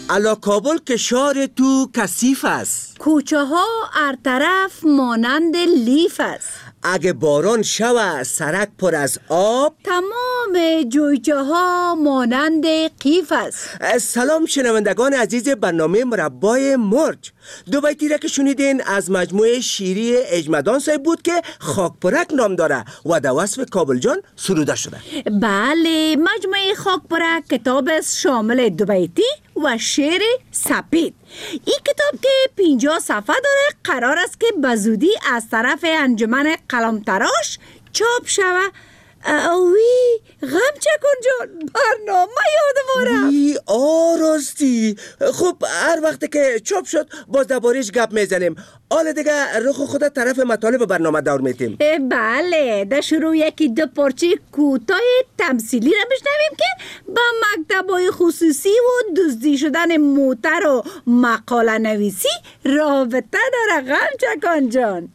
الا کابل که شهر تو کثیف است، کوچه ها هر طرف مانند لیف است. اگه باران شوه سرک پر از آب، تمام جویچه ها مانند قیف است. سلام شنوندگان عزیز برنامه مربای مرج. دو بیتی را که شنیدین از مجموعه شیری اجمدان صاحب بود که خاکپرک نام داره و در وصف کابل جان سروده شده. بله، مجموعه خاکپرک کتاب است شامل دو بیتی و شعر سپید. این کتاب که 50 صفحه داره قرار است که بزودی از طرف انجمن قلمتراش چاپ شود. اوی غم چکن جان، برنامه یادم ای راستی. خب هر وقت که چاپ شد باز دربارش گپ میزنیم. حالا دیگه رخ خودت طرف مطالب برنامه دور میتیم. بله، در شروع یکی دو پارچه کوتاه تمثیلی را بشنویم که با مکتبای خصوصی و دزدی شدن موتر و مقاله نویسی رابطه داره. غم چکن جان.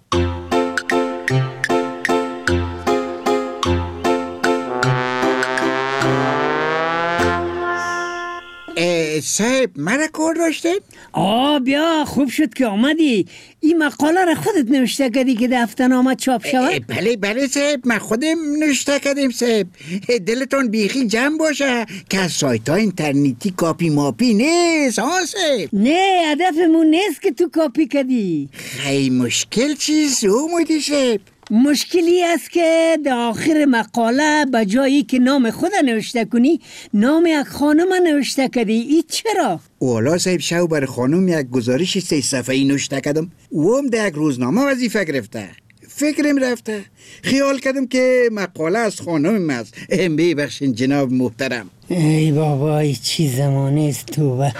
صاحب مرا کار داشته؟ بیا خوب شد که آمدی. این مقاله را خودت نوشته کردی که دفترنامه چاپ شود؟ بله صاحب، من خودم نوشته کردم صاحب. دلتون بیخی جمع باشه که از سایت ها اینترنتی کاپی ماپی نیست صاحب. نه، هدفمون نیست که تو کاپی کردی. خیلی مشکل چیز اومدی صاحب؟ مشکلی است که در آخر مقاله به جایی که نام خود نوشته کنی نام یک خانم نوشته کردی. ای چرا؟ والا صاحب شو بر خانم یک گزارش 3 صفحه‌ای نوشته کردم و هم در یک روزنامه وظیفه گرفته. فکرم رفته، خیال کردم که مقاله از خانم است. ببخشید جناب محترم. ای بابا، ای چی زمانه است توبه.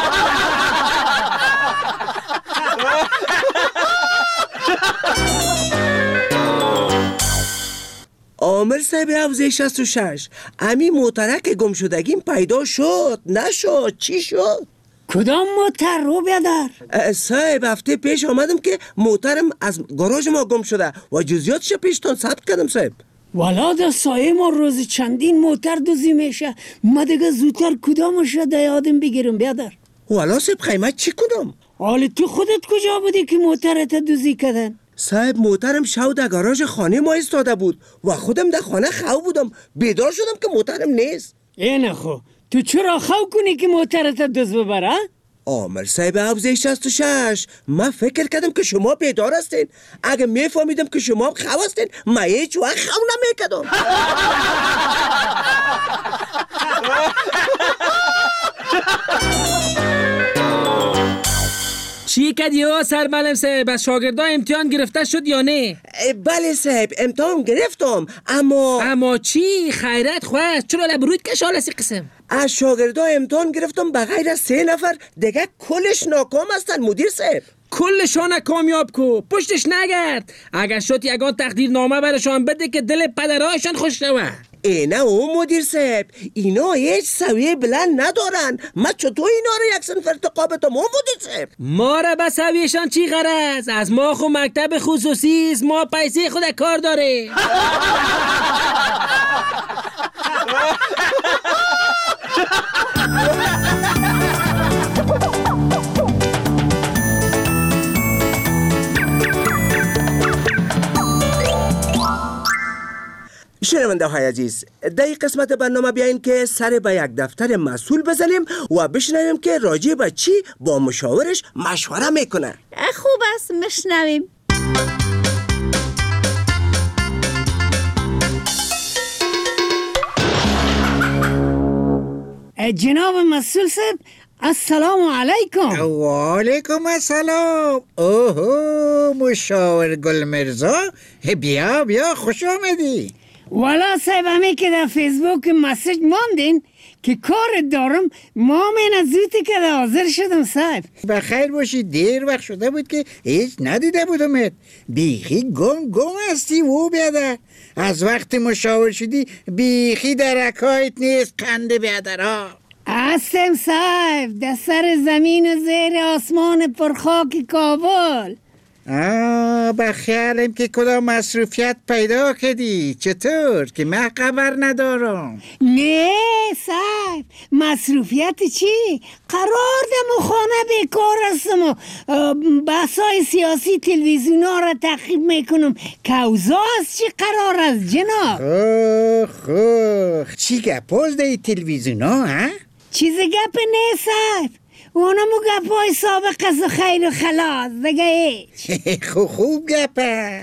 عامر صاحب حوزه 66 امی موترک گم شدگیم پیدا شد نشد؟ چی شد؟ کدام موتر رو بیادر؟ صاحب هفته پیش آمدم که موترم از گاراژ ما گم شده و جزئیاتش پیشتان ثبت کردم صاحب. والا در سایه ما روز چندین موتر دوزی میشه. ما دیگه زودتر کدامش را در یادم بگیرم بیادر. والا صاحب قیمت چی کنم؟ حالا تو خودت کجا بودی که موترت دوزی کردن؟ صاحب موترم شو در گاراژ خانه ما ایستاده بود و خودم در خانه خو بودم. بیدار شدم که موترم نیست. اینه خو تو چرا خو کنی که موترت دوز ببره؟ عامر صاحب حوزه 66 من فکر کردم که شما بیدار هستین. اگه میفهمیدم که شما هم خو هستین من هیچ وقت خو نمیکردم. چی کردی سرمعلم صاحب؟ از شاگردا امتحان گرفته شد یا نه؟ بله صاحب امتحان گرفتم اما چی؟ خیرت خواست چرا لبروید کش حال سی قسم؟ از شاگردا امتحان گرفتم بغیر از 3 نفر دیگه کلش ناکام هستن مدیر صاحب. کلشان کامیاب کو، پشتش نگرد. اگر شد یگان تقدیرنامه برشان بده که دل پدرهاشان خوش شود. اینه او مدیر صاحب اینا هیچ سویه بلند ندارن. من چطور اینا رو یک صنف ارتقا بدم او مدیر صاحب؟ ما را به سویهشان چی غرض؟ از ما خو مکتب خصوصی است، ما پیسه خود کار داره. شنونده های عزیز، در این قسمت برنامه بیاین که سر به یک دفتر مسئول بزنیم و بشنویم که راجع به چی با مشاورش مشوره میکنه. خوب است، مشنویم. جناب مسئول صاحب السلام علیکم. و علیکم السلام. اوه مشاور گل مرزا، بیا خوش آمدی. والا صاحب همی که در فیسبوک مسیج ماندین که کار دارم ما من زودی که حاضر شدم صاحب. بخیر باشی، دیر وقت شده بود که هیچ ندیده بودمت. بیخی گم هستی و بیادر. از وقت مشاور شدی بیخی درکایت نیست قنده بیادرها. هستم صاحب در سر زمین زیر آسمان پرخاک کابل. بخیالم که کدام مصروفیت پیدا کردی. چطور که من خبر ندارم؟ نه صاحب صاحب مصروفیت چی؟ قرار دم خانه بیکار هستم و بحثای سیاسی تلویزیون ها را تعقیب میکنم که اوضاع از چی قرار است جناب؟ چی گپاز دی تلویزیون ها؟ چیز گپ نیست صاحب، اونمو گپای سابق است و خیر و خلاص دیگه هیچ. خوب گپ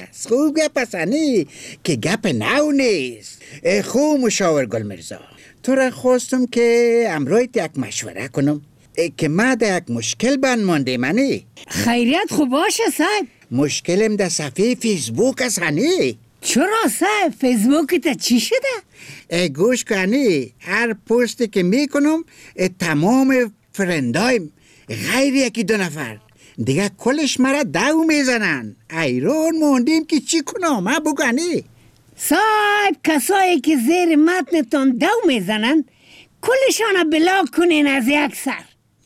است هنی که گپ نو نیست. خوب مشاور گل مرزا، تو را خواستم که امرویت یک مشوره کنم که ما در یک مشکل بند مانده منی. خیریت خوب باشه صاحب. مشکلم در صفحه فیسبوک است هنی. چرا صاحب فیسبوک تا چی شده؟ گوش کنی، هر پستی که میکنم تمام فرندایم غیر یکی دو نفر دیگه کلش مرا دو میزنن. ایران موندیم که چی کنم ها بگنی؟ صاحب کسایی که زیر متنتان دو میزنن کلشان بلاک کنین از یک سر.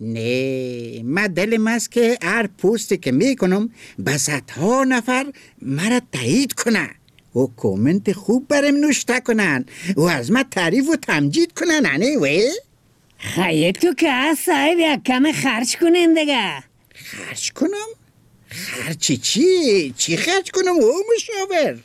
نه، من دلم است که هر پستی که میکنم بس ها نفر مرا تایید کنن و کومنت خوب برم نوشته کنن و از من تعریف و تمجید کنن. نه وی؟ خیلی تو که از صاحب یک کم خرج کنین دیگه. خرج کنم؟ خرچی چی؟ چی خرج کنم او مشاور؟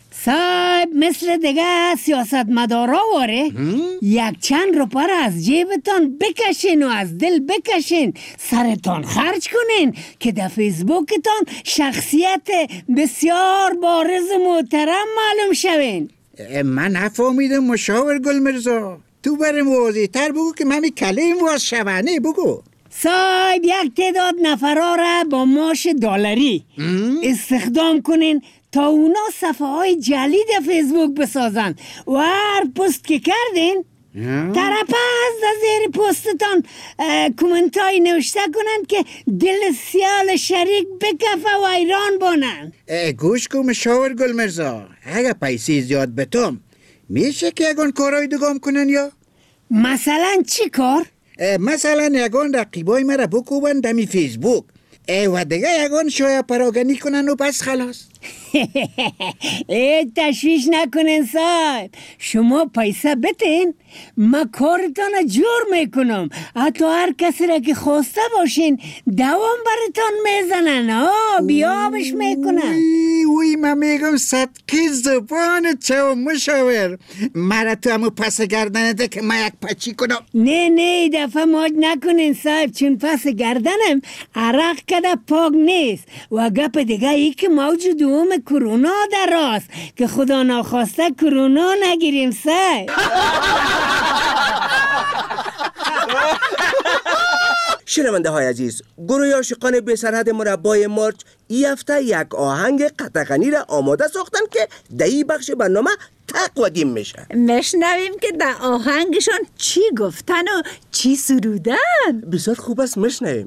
صاحب مثل دیگه سیاست مدارا واره یک چند روپا را از جیبتان بکشین و از دل بکشین سرتان خرج کنین که در فیسبوکتان شخصیت بسیار بارز محترم معلوم شوین. من نفهمیدم مشاور گل مرزا، تو برم واضح تر بگو که من کلیم واز شوانه بگو. صاحب یک تعداد نفرها را با معاش دلاری استخدام کنین تا اونا صفحه های جعلی در فیسبوک بسازن و هر پست که کردین طرف از زیر پستتان کومنت های نوشته کنن که دل سیال شریک بکفه و ایران بانن. گوش کن مشاور گل مرزا، اگه پیسی زیاد بتم میشه که یگان کارهای دگام کنن یا؟ مثلا چی کار؟ مثلا یگان رقیبای مرا بکوبن دمی فیسبوک و دیگه یگان شاید پراگنی کنن و بس خلاص. تشویش نکنین صاحب، شما پیسه بتین ما کارتان جور میکنم. حتی هر کسی را که خواسته باشین دوام برتان میزنن بیابش میکنن. وی من میگم صدقی زبان چو مشاور مرا تو همو پس گردنده که من یک پچی کنم. نه دفعه ماج نکنین صاحب، چون پس گردنم عرق کده پاک نیست و گپ دیگه ای که موجود دوم کرونا در راست که خدا ناخواسته کرونا نگیریم صاحب. شنونده های عزیز، گروه عاشقان بی سرحد مربای مارچ ای هفته یک آهنگ قطغنی را آماده ساختن که در این بخش برنامه تقدیم میشه. مشنویم که در آهنگشون چی گفتن و چی سرودن. بسیار خوب است، مشنویم.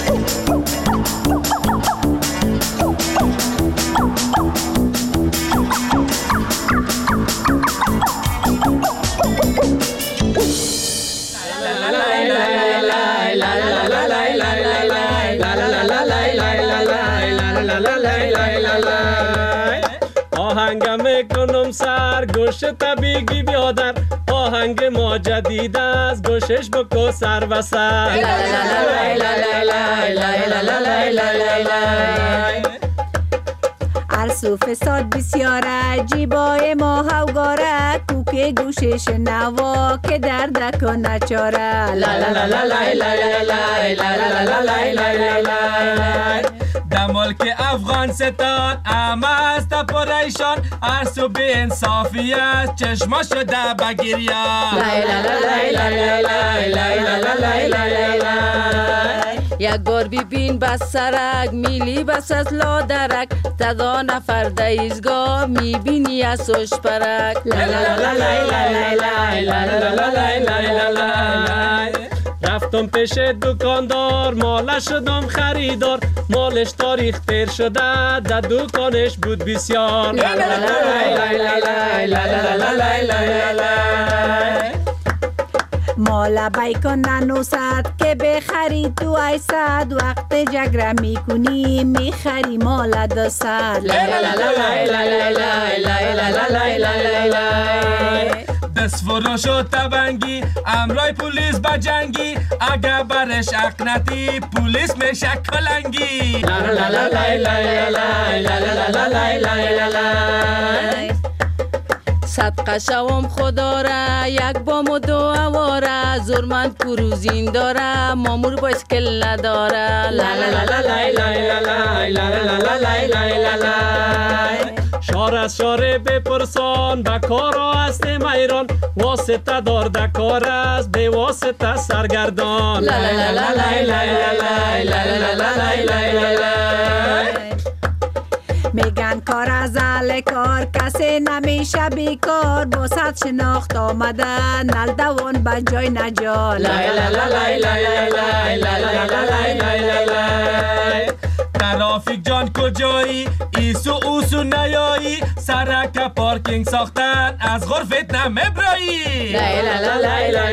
آهنگ میکنم سر گوش طبیعی بیادر، آهنگ ما جدید از گوشش بکو سر و سر. عرص و فساد بسیار عجیبای ما هوگاره، کوک گوشش نوا که درد کنه چاره. دمال که افغانستان اما است پریشان، عرص و بی انصافی است چشما شده بگیریان. یک بار ببین بس سرک میلی بس از لادرک، صدا نفر دیزگاه میبینی از سوش پرک. رفتم پیش دکاندار مالش شدم خریدار، مالش تاریخ تیر شده در دکانش بود بسیار. مالا بیکن ننوسد که بخری تو ایسد، وقت جگره میکنی میخری مالا دوسد. از فروش و تبنگی امرای پولیس بجنگی اگه برش اقنتی پولیس میشه کلنگی لا لا لا لا لا لا لا لا لا لا صدقه شوم خدا را یک بام و دو اواره زورمند کروزین داره مامور بایسکل نداره لا لا لا لا لا لا لا لا لا شار از شاره بپرسان به کارا هست ایران واسطه دار در کار است به واسطه سرگردان لا لا لا لا لا لا لا میگن کار از اهل کار کسی نمیشه بیکار با صد شناخت آمده نل دوان به جای نجال لا لا لا لا لا لا لا ترافیک جان کجایی ایسو اوسو نیایی سرک پارکینگ ساختن از غرفت نمیبرایی لا لا لا لا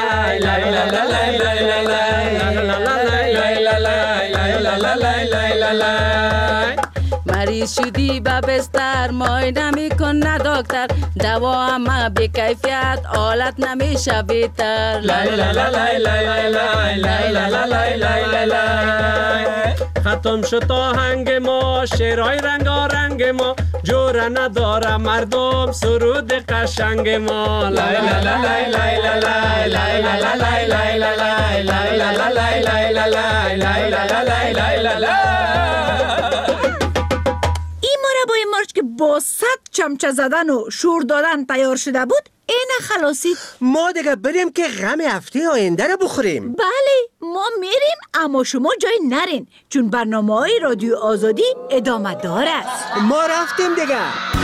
لا لا مریض شدی به بستر معاینه میکن نه دکتر دوا همه بی کیفیت حالت نمیشه بهتر لا لا لا لا لا لا لا ختم شد تا هنگ ما شعرهای رنگارنگ ما جوره نداره مردم سرود قشنگ ما لا لا لا لا لا لا لا که با 100 چمچه زدن و شور دادن تیار شده بود این خلاصید. ما دیگه بریم که غم هفته آینده رو بخوریم. بله ما میریم اما شما جای نرین چون برنامه های رادیو آزادی ادامه دار است. ما رفتیم دیگه.